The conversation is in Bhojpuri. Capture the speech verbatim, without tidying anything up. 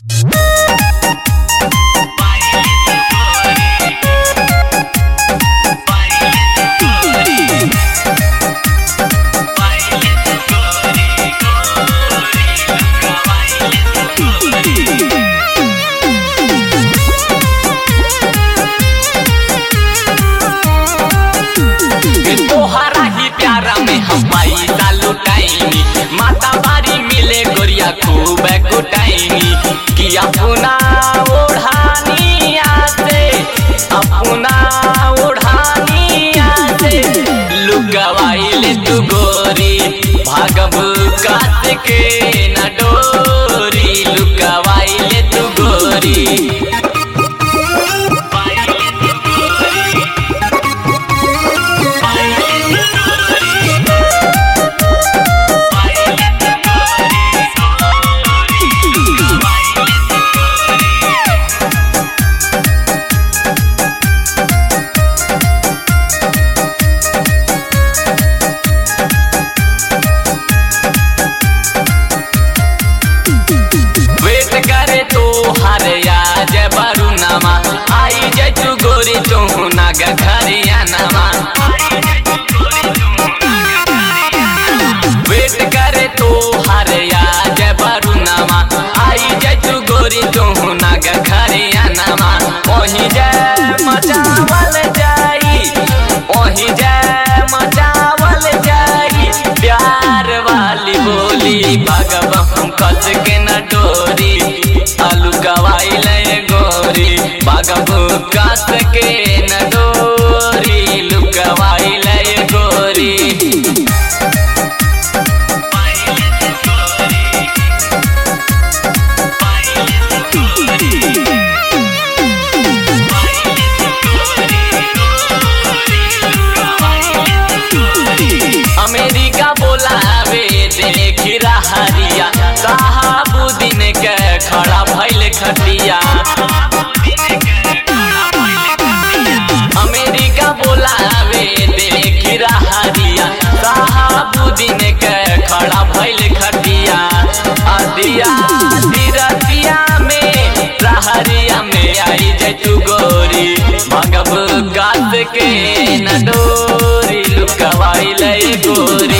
तोहरा ही प्यारा में हम पैसा लुटाइनी, माता बारी मिले गोरिया खूब कुटाइनी कि अपना ओढ़ानिया से अपना ओढ़ानिया से लुगवाइले तू गोरी भागब काट के न डोरी लुगवाइले तू गोरी। आई जाय तू गोरी तू नाग घरिया नामा वेट करे तो हरिया जय बारू नामा आई जाय तू गोरी तू नाग घरिया नामा वही जय मचावल जाई वही जय मचावल जाई प्यार वाली बोली भगव हम कस के न डोरी आलू गवाइल गोरी बागबू काट के न डोरी लुकवाइल गोरी। अमेरिका बोलावे देखी रहरिया साहबुद्दीन के खड़ा भइल खटिया अमेरिका बोलावे देखी रहरिया साहबुद्दीन के खड़ा भइल खटिया अदिया दिरतिया में रहरिया में आई जाय तू गोरी भगब काट के न डोरी लुकवाइल गोरी।